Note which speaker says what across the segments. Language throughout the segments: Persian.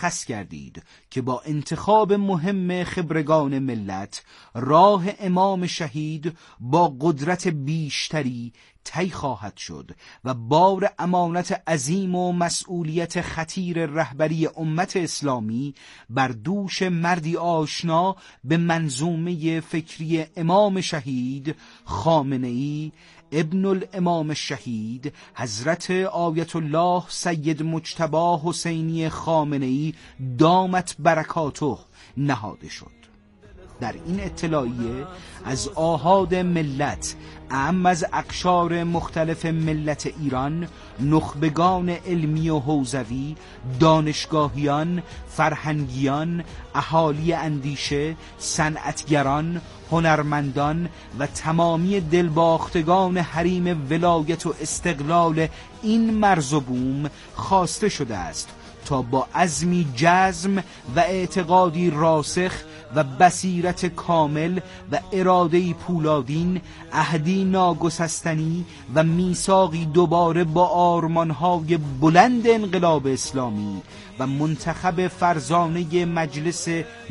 Speaker 1: مشخص گردید که با انتخاب مهم خبرگان ملت راه امام شهید با قدرت بیشتری طی خواهد شد و بار امانت عظیم و مسئولیت خطیر رهبری امت اسلامی بر دوش مردی آشنا به منظومه فکری امام شهید خامنه‌ای ابن الامام الشهید حضرت آیت الله سید مجتبی حسینی خامنه‌ای دامت برکاته نهاده شد. در این اطلاعیه از آحاد ملت اعم از اقشار مختلف ملت ایران، نخبگان علمی و حوزوی، دانشگاهیان، فرهنگیان، اهالی اندیشه، صنعتگران، هنرمندان و تمامی دلباختگان حریم ولایت و استقلال این مرز و بوم خواسته شده است تا با عزمی جزم و اعتقادی راسخ و بصیرت کامل و ارادهی پولادین عهدی ناگسستنی و میثاقی دوباره با آرمانهای بلند انقلاب اسلامی و منتخب فرزانه مجلس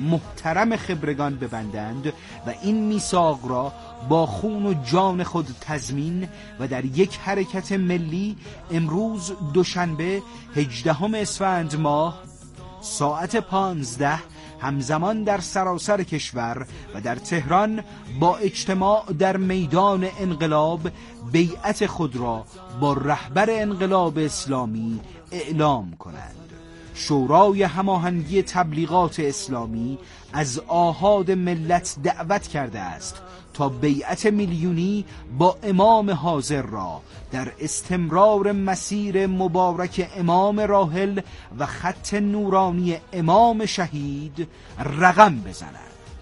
Speaker 1: محترم خبرگان ببندند و این میثاق را با خون و جان خود تضمین و در یک حرکت ملی امروز دوشنبه 18 اسفند ماه ساعت 15 همزمان در سراسر کشور و در تهران با اجتماع در میدان انقلاب بیعت خود را با رهبر انقلاب اسلامی اعلام کنند. شورای هماهنگی تبلیغات اسلامی از آحاد ملت دعوت کرده است تا بیعت میلیونی با امام حاضر را در استمرار مسیر مبارک امام راحل و خط نورانی امام شهید رقم بزنند.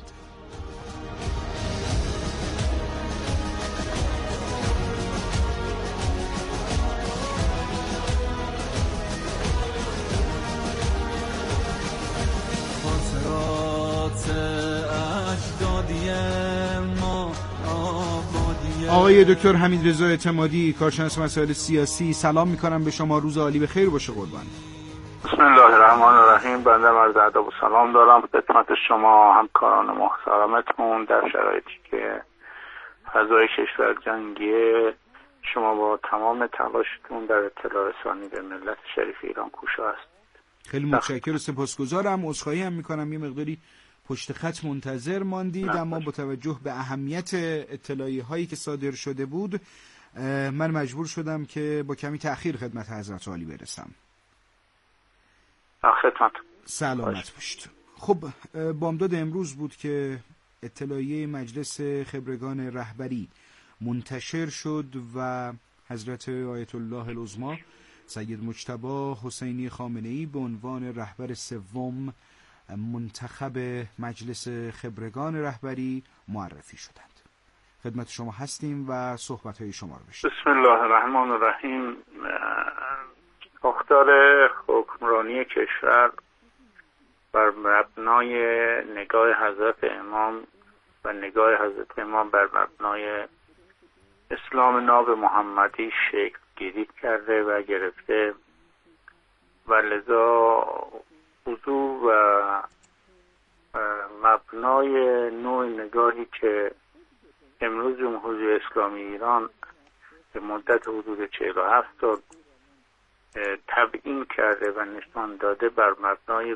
Speaker 1: آقای دکتر حمیدرضا اعتمادی، کارشناس مسائل سیاسی، سلام میکنم به شما. روز عالی به خیر باشه قربان.
Speaker 2: بسم الله الرحمن الرحیم. بنده عرض ادب و سلام دارم خدمت شما همکاران محترمتون در شرایطی که فضای کشور جنگیه. شما با تمام تلاشتون در اطلاع رسانی به ملت شریف ایران کوشا هست.
Speaker 1: خیلی متشکرم و سپاسگزارم. عذرخواهی هم میکنم یه مقداری پشت خط منتظر ماندید، اما با توجه به اهمیت اطلاعیه هایی که صادر شده بود من مجبور شدم که با کمی تأخیر خدمت حضرت عالی برسم.
Speaker 2: خدمت
Speaker 1: سلامت باشید. خب بامداد امروز بود که اطلاعیه مجلس خبرگان رهبری منتشر شد و حضرت آیت الله العظما سید مجتبی حسینی خامنه‌ای به عنوان رهبر سوم منتخب مجلس خبرگان رهبری معرفی شدند. خدمت شما هستیم و صحبت‌های شما رو بشنویم.
Speaker 2: بسم الله الرحمن الرحیم. ساختار حکمرانی کشور بر مبنای نگاه حضرت امام و نگاه حضرت امام بر مبنای اسلام ناب محمدی شکل گیری کرده و گرفته و لذا حضور و مبنای نوع نگاهی که امروز جمهوری اسلامی ایران به مدت حدود 47 سال تبیین کرده و نشان داده بر مبنای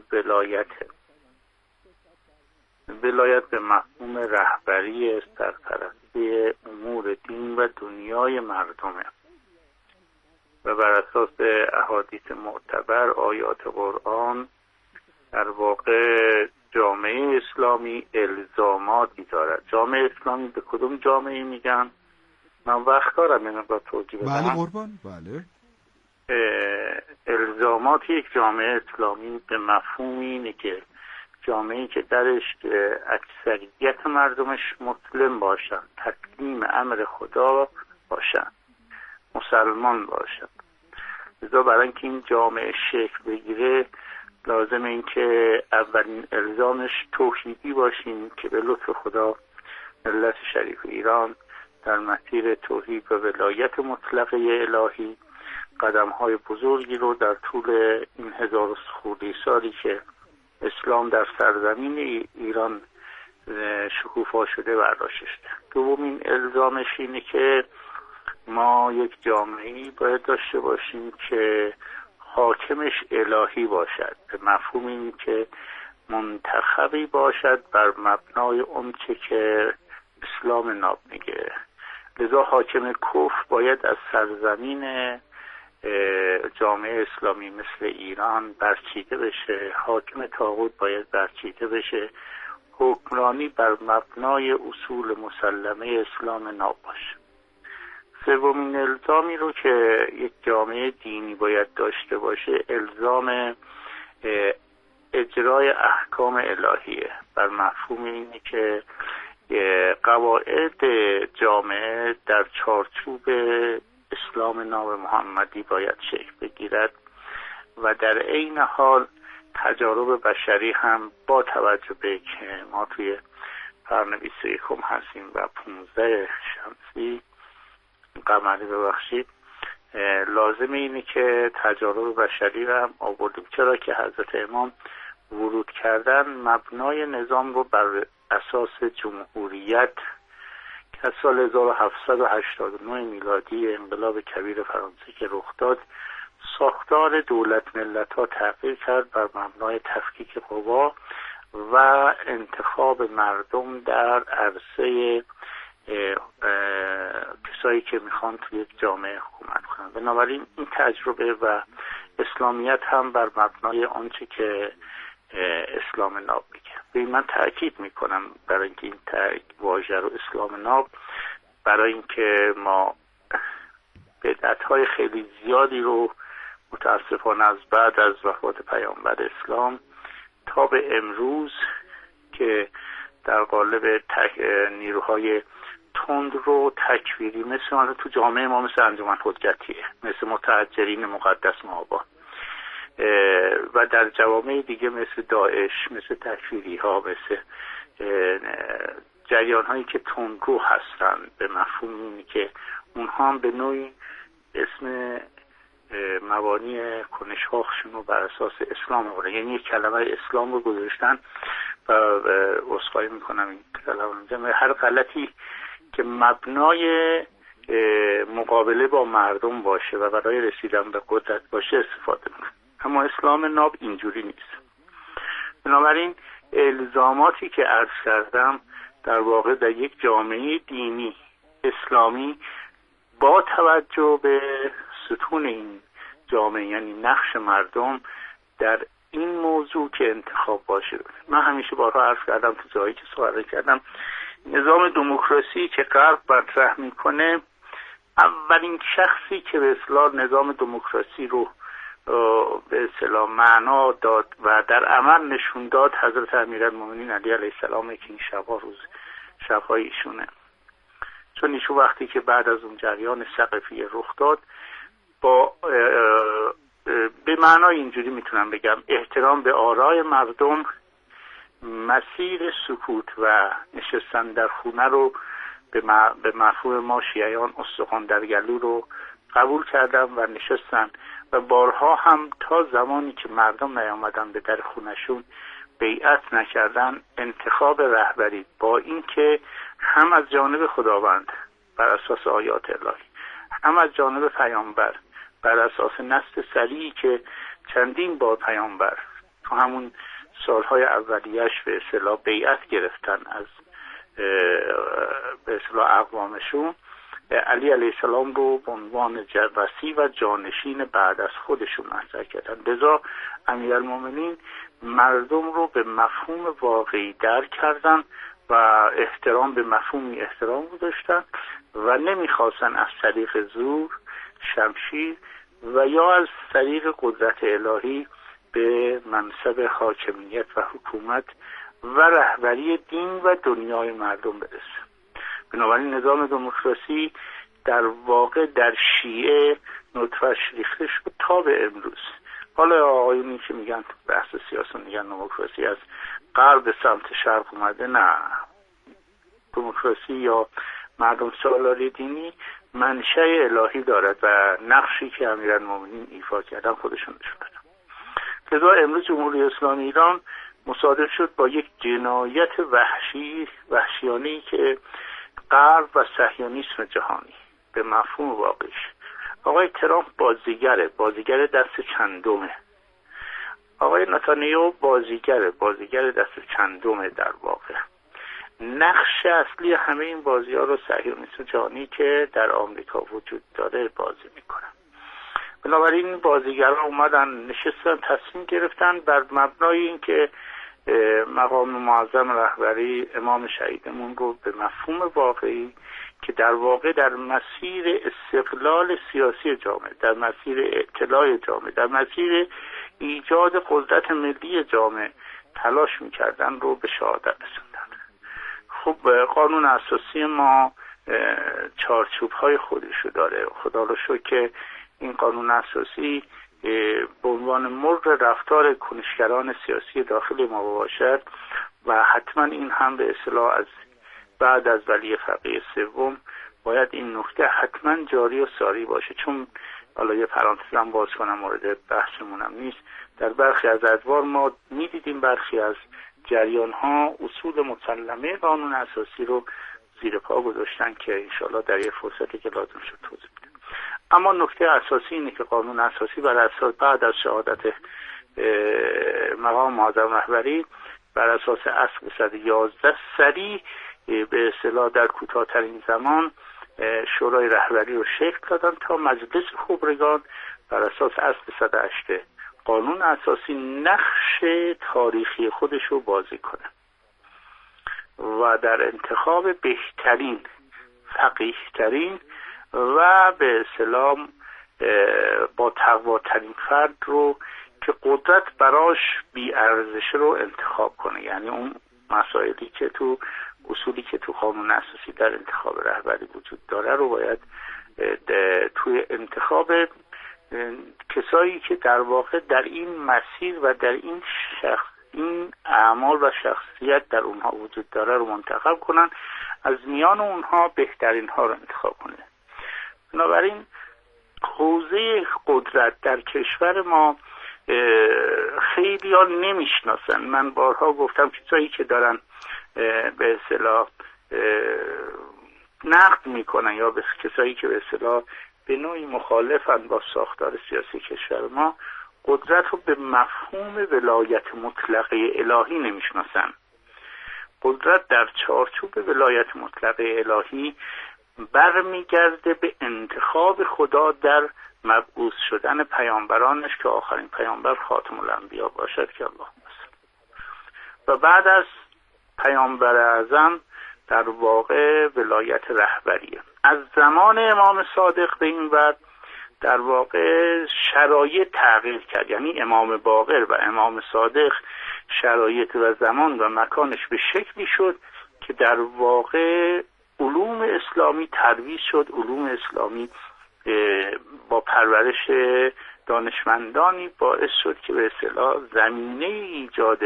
Speaker 2: ولایت به مفهوم رهبری سرپرستی امور دین و دنیای مردمه و بر اساس احادیث معتبر آیات قرآن در واقع جامعه اسلامی الزاماتی دارد. جامعه اسلامی به کدوم جامعه میگن؟ من وقت دارم این را توضیح بدم.
Speaker 1: بله قربان. بله.
Speaker 2: الزامات یک جامعه اسلامی به مفهوم اینه که جامعه‌ای که درش اکثریت مردمش مسلم باشن، تسلیم امر خدا باشن، مسلمان باشن. لذا برای اینکه این جامعه شکل بگیره لازم این که اولین الزامش توحیدی باشیم که به لطف خدا ملت شریف ایران در مسیر توحید و ولایت مطلقه الهی قدم‌های بزرگی رو در طول این 1000 خورده سالی که اسلام در سرزمین ایران شکوفا شده برداشته. دومین الزامش اینه که ما یک جامعه‌ای باید داشته باشیم که حاکمش الهی باشد، به مفهوم این که منتخبی باشد بر مبنای اون که اسلام ناب میگه. لذا حاکم کفر باید از سرزمین جامعه اسلامی مثل ایران برچیده بشه، حاکم طاغوت باید برچیده بشه، حکمرانی بر مبنای اصول مسلمه اسلام ناب باشه. سومین الزامی رو که یک جامعه دینی باید داشته باشه الزام اجرای احکام الهیه، بر مفهوم اینه که قواعد جامعه در چارچوب اسلام ناب محمدی باید شکل بگیرد و در عین حال تجارب بشری هم با توجه به که ما توی قرن 21 هستیم و 15 شمسی قمری ببخشید، لازم اینه که تجارب بشری رو هم آوردیم، چرا که حضرت امام ورود کردن مبنای نظام رو بر اساس جمهوریت که از سال 1789 میلادی انقلاب کبیر فرانسه که رخ داد ساختار دولت ملت ها تغییر کرد بر مبنای تفکیک قوا و انتخاب مردم در عرصه کسایی که میخوان توی یک جامعه حکومت کنن. بنابراین این تجربه و اسلامیت هم بر مبنای آنچه که اسلام ناب میگه. به من تأکید میکنم برای اینکه این واژه رو اسلام ناب، برای اینکه ما بدعت‌های خیلی زیادی رو متاسفانه از بعد از وفات پیامبر اسلام تا به امروز که در قالب نیروهای تند رو تکفیری مثل تو جامعه ما مثل انجمن حجتیه، مثل متحجرین مقدس مآبا و در جوامع دیگه مثل داعش، مثل تکفیری ها، مثل جریان هایی که تندرو هستن، به مفهوم اینه که اونها هم به نوعی اسم مبانی کنش‌هاشون رو بر اساس اسلام آوردن، یعنی یک کلمه اسلام رو گذاشتن و عذرخواهی میکنم این کلمه هر غلطی که مبنای مقابله با مردم باشه و برای رسیدن به قدرت باشه استفاده میکنن. اما اسلام ناب اینجوری نیست. بنابراین الزاماتی که عرض کردم در واقع در یک جامعه دینی اسلامی با توجه به ستون این جامعه، یعنی نقش مردم در این موضوع که انتخاب باشه. من همیشه بارها عرض کردم تو جایی که صحبت کردم، نظام دموکراسی که غرب مطرح میکنه، اولین شخصی که به اصطلاح نظام دموکراسی رو به اصطلاح معنا داد و در عمل نشون داد حضرت امیرالمومنین علی علیه السلام که این شب‌های ایشونه. چون ایشون وقتی که بعد از اون جریان ثقفی رخ داد با به معنای اینجوری میتونم بگم احترام به آرای مردم، مسیر سکوت و نشستن در خونه رو به مفهوم ما شیعیان استخوان در گلو رو قبول کردن و نشستن و بارها هم تا زمانی که مردم نیامدن به در خونشون بیعت نکردن انتخاب رهبری با اینکه هم از جانب خداوند بر اساس آیات الهی، هم از جانب پیامبر بر اساس نسل سریعی که چندین بار پیامبر تو همون سالهای اولیش به اصطلاح بیعت گرفتن از به اصطلاح اقوامشون، علی علیه السلام رو به عنوان وصی و جانشین بعد از خودشون مطرح کردن. لذا امیرالمومنین مردم رو به مفهوم واقعی درک کردن و احترام به مفهومی احترام گذاشتن و نمیخواستن از طریق زور، شمشیر و یا از طریق قدرت الهی به منصب حاکمیت و حکومت و رهبری دین و دنیای مردم برسه. بنابراین نظام دموکراسی در واقع در شیعه نطفه‌اش ریخته شد تا به امروز. حالا آقایونی که میگن بحث سیاست میگن دموکراسی از غرب به سمت شرق اومده، نه، دموکراسی یا مردم سالاری دینی منشأ الهی دارد و نقشی که امیرالمومنین ایفا کردن خودشون نشون دادن. لذا امروز جمهوری اسلامی ایران مصادف شد با یک جنایت وحشیانه‌ای که غرب و صهیونیسم جهانی به مفهوم واقعیش، آقای ترامپ بازیگر دست چندمه، آقای نتانیاهو بازیگر دست چندمه. در واقع نقش اصلی همه این بازی‌ها رو صهیونیسم جهانی که در آمریکا وجود داره بازی میکنن. بنابراین این بازیگران اومدن نشستن تصمیم گرفتن بر مبنای اینکه مقام معظم رهبری امام شهیدمون رو به مفهوم واقعی که در واقع در مسیر استقلال سیاسی جامعه، در مسیر اطلاع جامعه، در مسیر ایجاد قدرت ملی جامعه تلاش میکردن رو به شهادت رسوندن. خب قانون اساسی ما چارچوب‌های خودشو داره. خدا رو شکر که این قانون اساسی به عنوان مرغ رفتار کنشگران سیاسی داخل ما باشد و حتما این هم به اصطلاح از بعد از ولی فقیه سوم باید این نکته حتما جاری و ساری باشه. چون حالا یه پرانتزم باز کنم، مورد بحثمونم نیست، در برخی از ادوار ما میدیدیم برخی از جریان ها اصول مسلمه قانون اساسی رو زیر پا گذاشتن که انشالله در یه فرصتی که لازم شد توضیح بدیم. اما نکته اساسی اینه که قانون اساسی بر اساس بعد از شهادت مقام معظم رهبری بر اساس اصل 111 سریع به اصطلاح در کوتاه‌ترین زمان شورای رهبری رو شکل دادن تا مجلس خبرگان بر اساس اصل 108 قانون اساسی نقش تاریخی خودش رو بازی کنه و در انتخاب بهترین، فقیه‌ترین و به اصطلاح با تقواترین فرد رو که قدرت براش بی‌ارزش رو انتخاب کنه. یعنی اون مسائلی که تو اصولی که تو قانون اساسی در انتخاب رهبری وجود داره رو باید توی انتخاب کسایی که در واقع در این مسیر و در این اعمال و شخصیت در اونها وجود داره رو منتخب کنن، از میان اونها بهترین ها رو انتخاب کنه. بنابراین حوزه قدرت در کشور ما خیلی ها نمیشناسن. من بارها گفتم کسایی که دارن به اصطلاح نقد میکنن یا به کسایی که به اصطلاح به نوعی مخالفن با ساختار سیاسی کشور ما، قدرت رو به مفهوم ولایت مطلقه الهی نمیشناسن. قدرت در چارچوب ولایت مطلقه الهی برمیگرده به انتخاب خدا در مبعوث شدن پیامبرانش که آخرین پیامبر خاتم الانبیا باشد که الله و بعد از پیامبر اعظم در واقع ولایت رهبریه. از زمان امام صادق به این بعد در واقع شرایط تغییر کرد. یعنی امام باقر و امام صادق شرایط و زمان و مکانش به شکلی شد که در واقع علوم اسلامی ترویج شد. علوم اسلامی با پرورش دانشمندانی باعث شد که به اصطلاح زمینه ایجاد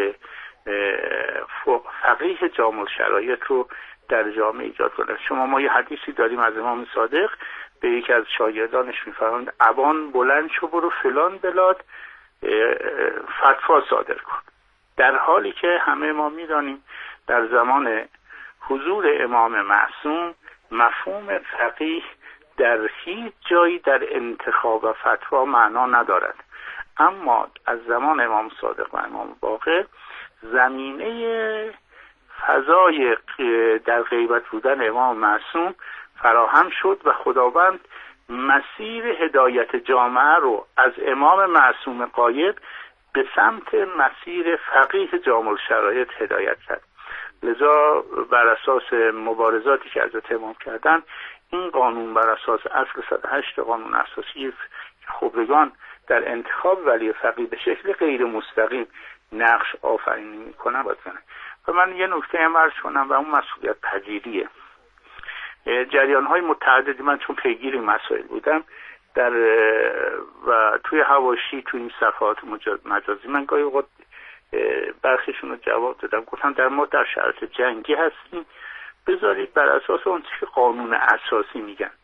Speaker 2: فقیه جامع الشرایط رو در جامعه ایجاد کنه. شما ما یه حدیثی داریم از امام صادق، به یکی از شاگردانش میفرماند ابان بلند شو برو فلان بلاد فتوا صادر کن، در حالی که همه ما میدانیم در زمان حضور امام معصوم مفهوم فقیه در هیچ جایی در انتخاب و فتوا معنا ندارد. اما از زمان امام صادق و امام باقر زمینه فضای در غیبت بودن امام معصوم فراهم شد و خداوند مسیر هدایت جامعه رو از امام معصوم غایب به سمت مسیر فقیه جامع الشرایط هدایت کرد. لذا بر اساس مبارزاتی که حضرت امام کردن، این قانون بر اساس اصل 108 قانون اساسی خبرگان در انتخاب ولی فقیه به شکل غیر مستقیم نقش آفرینی میکنن و من یه نکته هم عرض کنم و اون مسئولیت پذیریه. جریان های متعددی من چون پیگیر این مسائل بودم در و توی حواشی توی این صفحات مجازی من گاهی اوقات برخیشون رو جواب دادم، گفتم در ما در شرایط جنگی هستیم، بذارید بر اساس اون چیزی که قانون اساسی میگن.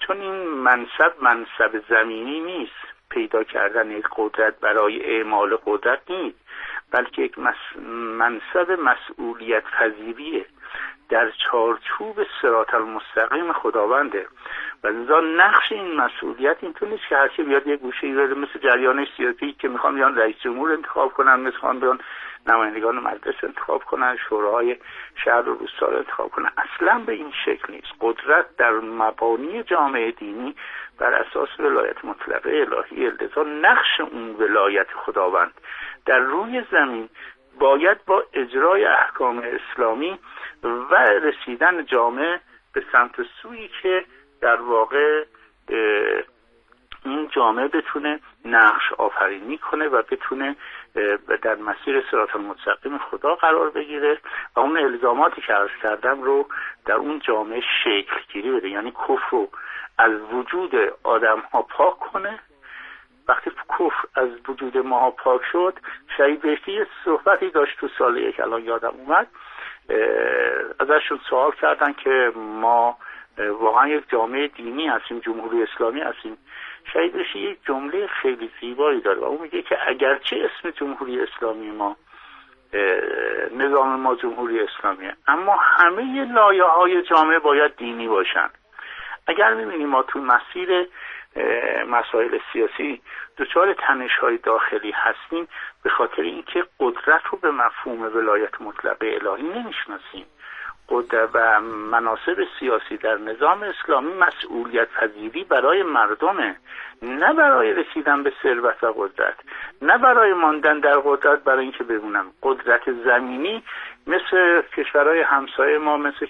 Speaker 2: چون این منصب زمینی نیست، پیدا کردن یک قدرت برای اعمال قدرت نیست، بلکه یک منصب مسئولیت پذیریه در چارچوب صراط المستقیم خداونده. و لذا نقش این مسئولیت اینطور نیست که هر کی بیاد یه گوشه بره مثل جریان سیاسی که میخوان بیان رئیس جمهور انتخاب کنن، میخوان بیان نمایندگان مجلس انتخاب کنن، شورای شهر و روستا رو انتخاب کنن. اصلا به این شکل نیست. قدرت در مبانی جامعه دینی بر اساس ولایت مطلقه الهی، لذا نقش اون ولایت خداوند در روی زمین باید با اجرای احکام اسلامی و رسیدن جامعه به سمت سویی که در واقع این جامعه بتونه نقش آفرینی کنه و بتونه در مسیر صراط المستقیم خدا قرار بگیره و اون الزاماتی که عرض کردم رو در اون جامعه شکل گیری بده. یعنی کفر رو از وجود آدم ها پاک کنه. وقتی کفر از وجود ما پاک شد، شهید بهشتی یه صحبتی داشت تو سال 1 الان یادم اومد، ازشون سوال کردن که ما واقعا یک جامعه دینی هستیم، جمهوری اسلامی هستیم. شهید بهشتی یک جمله خیلی زیبایی داره و اون میگه که اگرچه اسم جمهوری اسلامی ما، نظام ما جمهوری اسلامیه، اما همه لایه‌های جامعه باید دینی باشن. اگر می‌بینیم ما تو مسیر مسائل سیاسی دچار تنش‌های داخلی هستیم، به خاطر اینکه قدرت رو به مفهوم ولایت مطلقه الهی نمی‌شناسیم. قدرت و مناصب سیاسی در نظام اسلامی مسئولیت پذیری برای مردمه، نه برای رسیدن به ثروت و قدرت، نه برای ماندن در قدرت برای اینکه بمونم. قدرت زمینی مثل کشورهای همسایه ما، مثل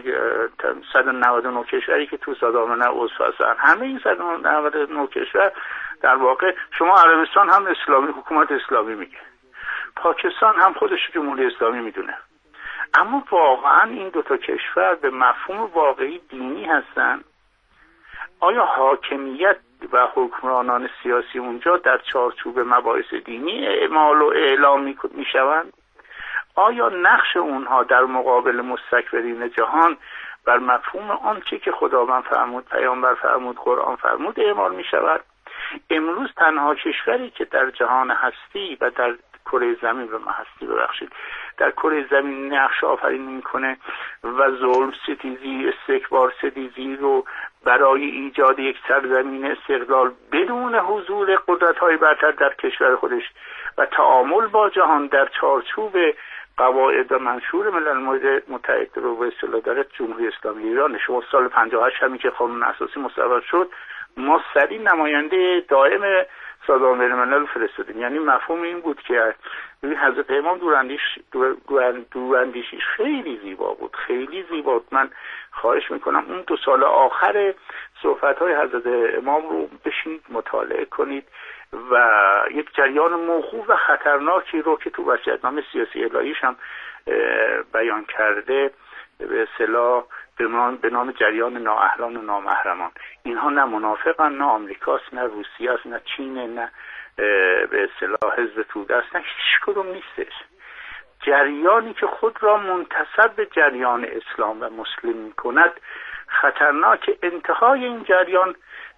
Speaker 2: 199 کشوری که تو سازمان عضو هستن، همه این 199 کشور در واقع، شما عربستان هم اسلامی، حکومت اسلامی میگه، پاکستان هم خودش جمهوری اسلامی میدونه، اما واقعا این دوتا کشور به مفهوم واقعی دینی هستن؟ آیا حاکمیت و حکمرانان سیاسی اونجا در چارچوب مباحث دینی اعمال و اعلام میشوند؟ آیا نقش اونها در مقابل مستکبرین جهان بر مفهوم آنچه که خداوند فرمود، پیامبر فرمود، قرآن فرمود اعمال میشود؟ امروز تنها کشوری که در جهان هستی و در کره زمین در کره زمین نقش آفرینی میکنه و ظلم ستیزی، استکبار ستیزی رو برای ایجاد یک سرزمین استقلال بدون حضور قدرت‌های برتر در کشور خودش و تعامل با جهان در چارچوب قواعد و منشور ملل متحد رو به اصطلاح داره جمهوری اسلامی ایران. شما سال 58 همین که قانون اساسی مصوب شد، ما سری نماینده دائم سازمان ملل فرستادیم. یعنی مفهوم این بود که حضرت امام دوراندیشیش خیلی زیبا بود، خیلی زیبا بود. من خواهش میکنم اون 2 سال آخر صحبت‌های حضرت امام رو بشینید مطالعه کنید و یک جریان موخوف و خطرناکی رو که تو وصیت‌نامه سیاسی الهیش هم بیان کرده، به اصطلاح به نام جریان نااهلان و نامحرمان. اینها نه منافقن، نه آمریکاست، نه روسیه است، نه چین، نه به اصطلاح حزب توده است، نه هیچ کدوم نیستش. جریانی که خود را منتسب به جریان اسلام و مسلم می‌کند خطرناک. انتهای این جریان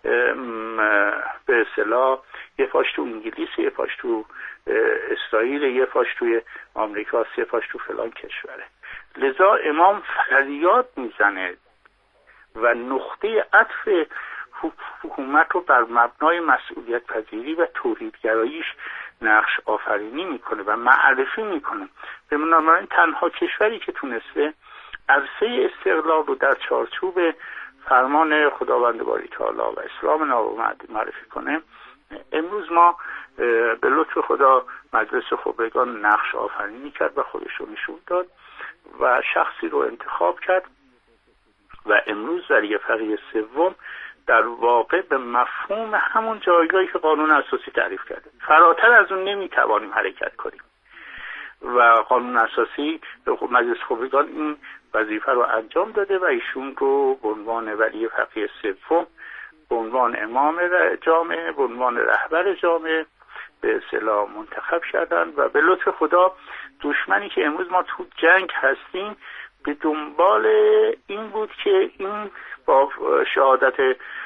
Speaker 2: به اصطلاح یه پاش تو انگلیس، یه پاش تو اسرائیل، یه پاش توی آمریکا، یه پاش تو فلان کشوره. لذا امام فریاد میزنه و نقطه عطف حکومت رو بر مبنای مسئولیت پذیری و توحیدگراییش نقش آفرینی میکنه و معرفی میکنه. به بنابراین تنها کشوری که تونسته عرصه استقلال رو در چارچوب فرمان خداوند باری تعالی و اسلام ناب معرفی کنه. امروز ما به لطف خدا مجلس خبرگان نقش آفرینی کرد و خودش رو نشون داد و شخصی رو انتخاب کرد و امروز در یه فقیه سوم در واقع به مفهوم همون جایگاهی که قانون اساسی تعریف کرده، فراتر از اون نمیتوانیم حرکت کنیم و قانون اساسی مجلس خبرگان این وظیفه رو انجام داده و ایشون رو به عنوان ولی فقیه سوم، به عنوان امام جامعه، به عنوان رهبر جامعه به اصطلاح منتخب شدن و به لطف خدا دشمنی که امروز ما تو جنگ هستیم به دنبال این بود که این با شهادت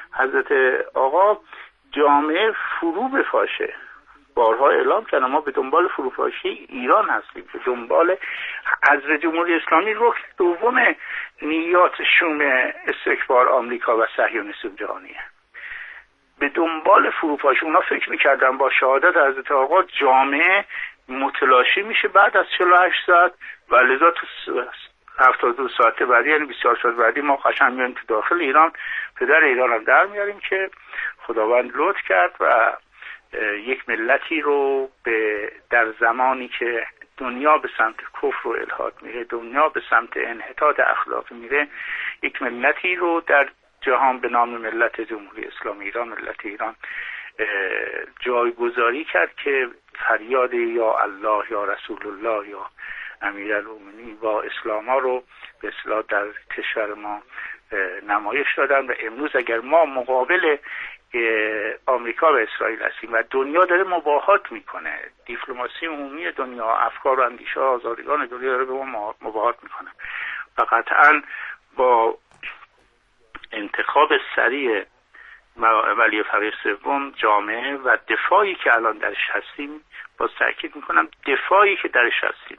Speaker 2: حضرت آقا جامعه فرو بفاشه. بارها اعلام کردن ما به دنبال فروپاشی ایران هستیم، به دنبال حذف جمهوری اسلامی رکن دوم نیات شوم استکبار آمریکا و صهیونیسم جهانیه. به دنبال فروپاشی اونا فکر میکردن با شهادت حضرت آقا جامعه متلاشی میشه بعد از 48 ساعت و لذا تو 72 ساعت بعدی، یعنی 24 ساعت بعدی ما قشنگ میایم تو داخل ایران، پدر ایران هم در میاریم که خداوند لطف کرد و یک ملتی رو در زمانی که دنیا به سمت کفر و الحاد میره، دنیا به سمت انحطاط اخلاقی میره، یک ملتی رو در جهان به نام ملت جمهوری اسلامی ایران، ملت ایران جایگذاری کرد که فریاد یا الله یا رسول الله یا امیرالمومنین با اسلام ها رو به اصطلاح در کشور ما نمایش دادن. و امروز اگر ما مقابل آمریکا و اسرائیل هستیم و دنیا داره مباهات میکنه، دیپلماسی عمومی دنیا، افکار و اندیشه آزادگان دنیا داره به ما مباهات میکنه و قطعا با انتخاب سریع ولی فقیه سوم جامعه و دفاعی که الان درش هستیم، باز تاکید میکنم دفاعی که درش هستیم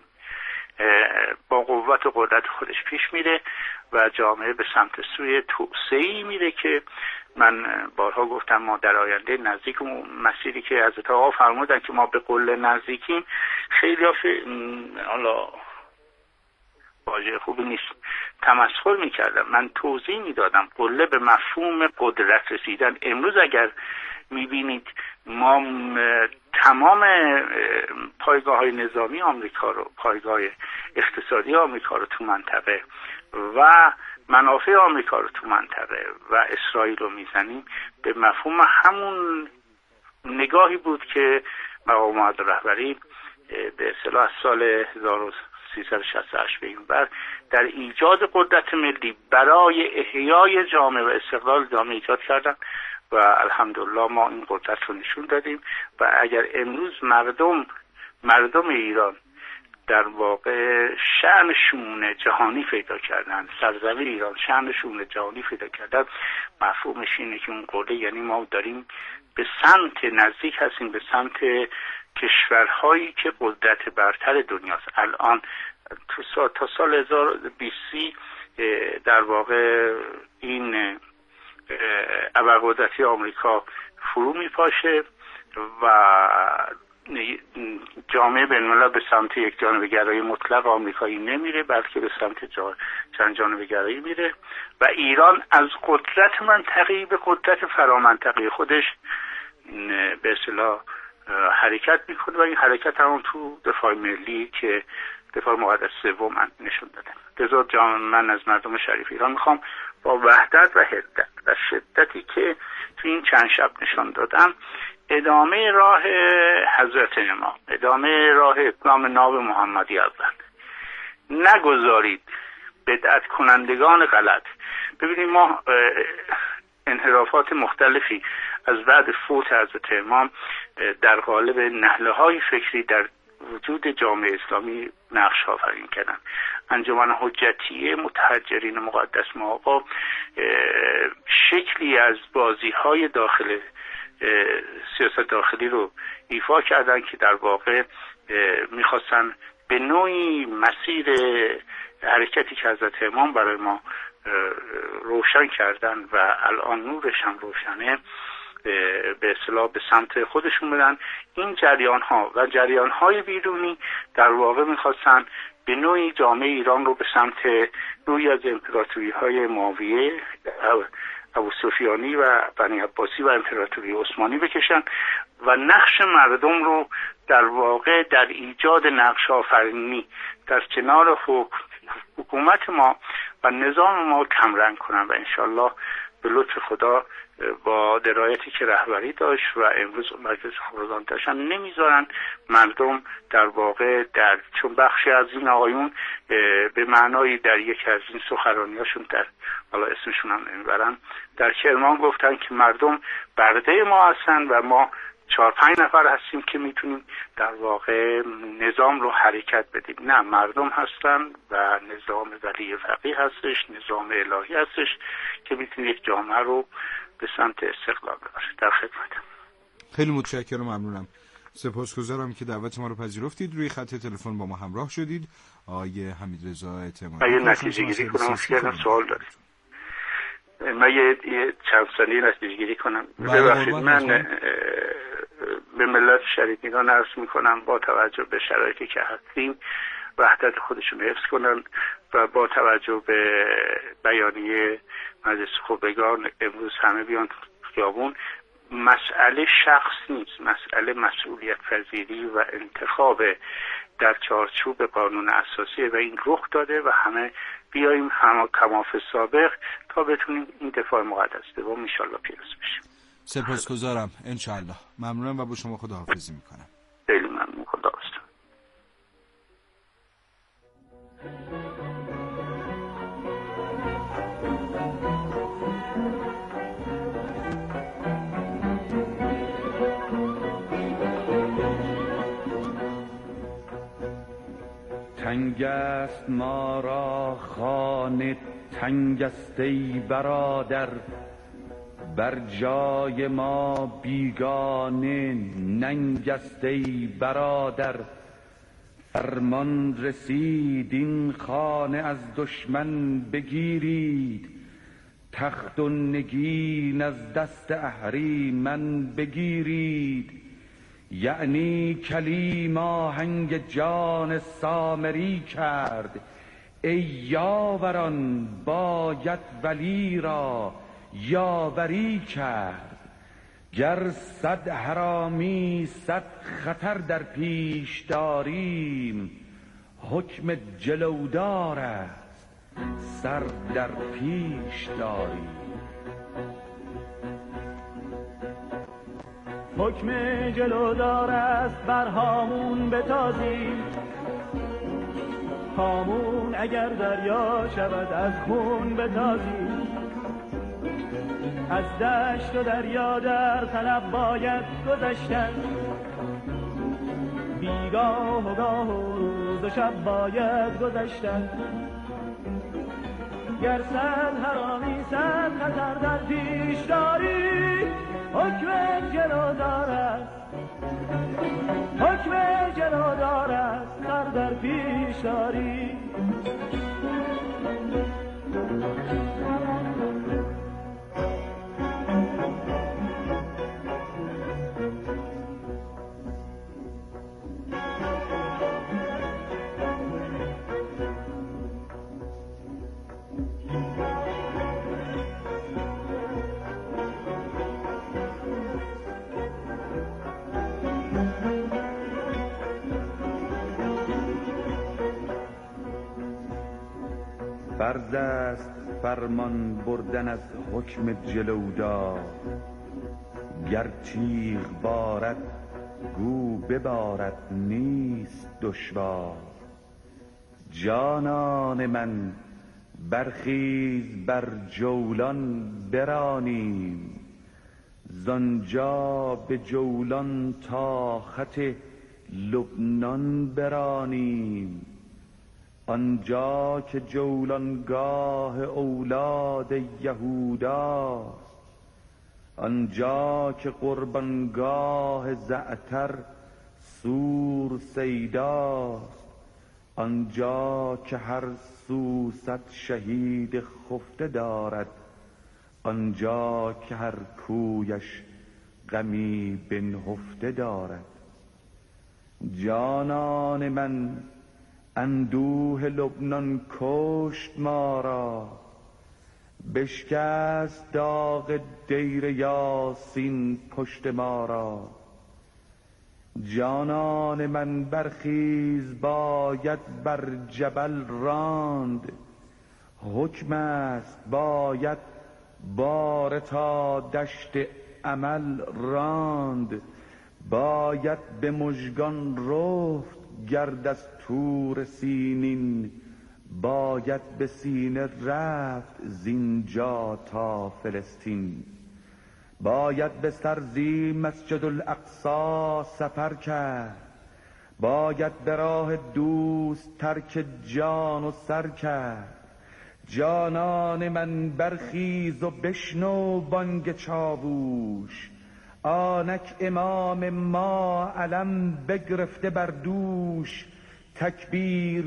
Speaker 2: با قوت و قدرت خودش پیش میره و جامعه به سمت سوی توسعه‌ای میره که من بارها گفتم ما در آینده نزدیک اون مسیری که حضرت آقا فرمودن که ما به قله نزدیکیم، خیلی حالا واژه خوبی نیست، تمسخر میکردم، من توضیح میدادم قله به مفهوم قدرت رسیدن. امروز اگر میبینید ما تمام پایگاه های نظامی آمریکا رو، پایگاه اقتصادی آمریکا رو تو منطقه و منافع آمریکا رو تو منطقه و اسرائیل رو میزنیم، به مفهوم همون نگاهی بود که مقامات رهبری به اصطلاح از سال 1368 به این بر در ایجاد قدرت ملی برای احیای جامعه و استقلال جامعه ایجاد کردن و الحمدلله ما این قدرت رو نشون دادیم. و اگر امروز مردم ایران در واقع شأنشون جهانی پیدا کردن، سرزمین ایران شأنشون جهانی پیدا کردن، مفهومش اینه که اون قله، یعنی ما داریم به سمت نزدیک هستیم به سمت کشورهایی که قدرت برتر دنیاست. الان تا سال 2020 در واقع این ابرقدرتی آمریکا فرو میپاشه و جامعه بین‌الملل به سمت یک جانبه‌گرایی مطلق آمریکایی نمیره، بلکه به سمت چند جانبه‌گرایی میره و ایران از قدرت منطقه‌ای به قدرت فرامنطقه‌ای خودش به اصطلاح حرکت میکنه و این حرکت هم تو دفاع ملی که دفاع مقدس سوم نشون داده. لذا من از مردم شریف ایران میخوام با وحدت و حدت و شدتی که تو این چند شب نشان دادم ادامه راه حضرت امام، ادامه راه اسلام ناب محمدی اول نگذارید. بدعت کنندگان غلط، ببینید ما انحرافات مختلفی از بعد فوت حضرت امام در قالب نهله‌های فکری در وجود جامعه اسلامی نقش آفرین کردن. انجمن حجتیه متحجرین مقدس آقا شکلی از بازی‌های داخل سیاست داخلی رو ایفا کردن که در واقع میخواستن به نوعی مسیر حرکتی که حضرت امام برای ما روشن کردن و الان نورش هم روشنه به اصطلاح به سمت خودشون بدن. این جریان ها و جریان های بیرونی در واقع میخواستن به نوعی جامعه ایران رو به سمت نوعی از امپراتوری های معاویه، ابوسفیانی و بنی عباسی و امپراتوری عثمانی بکشن و نقش مردم رو در واقع در ایجاد نقش آفرینی در کنار حکومت ما و نظام ما کمرنگ کنن و انشالله به لطف خدا با درایتی که رهبری داشت و امروز مجلس خبرگان داشتن نمیذارن مردم در واقع چون بخشی از این آقایون به معنای در یکی از این سخنرانیاشون در حالا اسمشون هم نمیبرن در کرمان گفتن که مردم برده ما هستن و ما 4-5 نفر هستیم که میتونیم در واقع نظام رو حرکت بدیم. نه، مردم هستن و نظام ولی فقیه هستش، نظام الهی هستش که میتونه یک جامعه رو به سمت استقلال ببره. در خدمتم.
Speaker 1: خیلی متشکرم، ممنونم. سپاسگزارم که دعوت ما رو پذیرفتید، روی خط تلفن با ما همراه شدید. آقای حمیدرضا اعتمادی،
Speaker 2: اگه نتیجه گیری کنم فکر سوال دارید. من یه چند ثانیه نتیجه گیری کنم. ببخشید، من به ملت شریکان عرض میکنم با توجه به شرایطی که هستیم وحدت خودشون حفظ کنن و با توجه به بیانیه مجلس خبرگان امروز همه بیان خیابون. مسئله شخص نیست، مسئله مسئولیت پذیری و انتخاب در چارچوب قانون اساسی و این رخ داده و همه بیاییم کماف سابق تا بتونیم این دفاع مقدس دوم ان شاءالله پیروز بشیم.
Speaker 1: سپاسگزارم، ان شاءالله. ممنونم و با شما خداحافظی میکنم.
Speaker 2: خیلی ممنون، خداحافظ.
Speaker 3: تنگ است ما را خانه، تنگ است ای برادر، بر جای ما بیگانه ننگ است ای برادر. فرمان رسید این خانه از دشمن بگیرید، تخت و نگین از دست اهریمن بگیرید. یعنی کلیم آهنگ جان سامری کرد، ای یاوران باید ولی را یاوری کرد. گر صد حرامی صد خطر در پیش داریم، حکم جلودار است سر در پیش داریم.
Speaker 4: حکم جلودار است بر هامون بتازیم، هامون اگر دریا شود از خون بتازیم. از دشت و دریا در طلب باید گذشتن، بیگاه و گاه و روز و شب باید گذشتن. گر صد حرامی صد خطر در پیش داری، حکم جلودار است، حکم جلودار است سر در پیش داری.
Speaker 3: فرض است فرمان بردن از حکم جلودار، گر تیغ بارد گو ببارد نیست دشوار. جانان من برخیز بر جولان برانیم، زانجا به جولان تا خط لبنان برانیم. آنجا که جولانگاه اولاد یهوداست، آنجا که قربانگاه زعتر سور صیداست، آنجا که هر سو صد شهید خفته دارد، آنجا که هر کویش غمی بنهفته دارد. جانان من اندوه لبنان کشت ما را، بشکست داغ دیر یاسین پشت ما را. جانان من برخیز باید بر جبل راند، حکم است باید بار تا دشت عمل راند. باید به مژگان رفت گرد از تور سینین، باید به سینه رفت زینجا تا فلسطین. باید به سرزی مسجد الاقصی سفر کرد، باید به راه دوست ترک جان و سر کرد. جانان من برخیز و بشنو بانگ چاووش، آنک امام ما علم بگرفته بر دوش، تکبیر